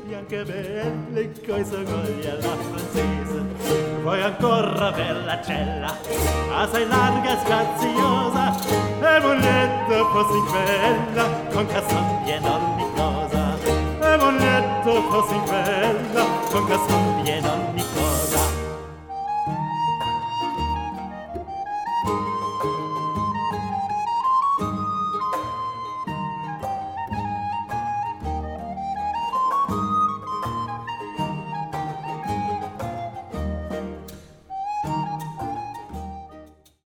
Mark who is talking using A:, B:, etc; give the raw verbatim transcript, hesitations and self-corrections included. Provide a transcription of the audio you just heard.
A: bianche belle coi sogogli alla francese. Poi ancora bellacella, assai larga e spaziosa, e moglietto così bella, con casson pieno ogni cosa. E moglietto così bella, con casson pieno ogni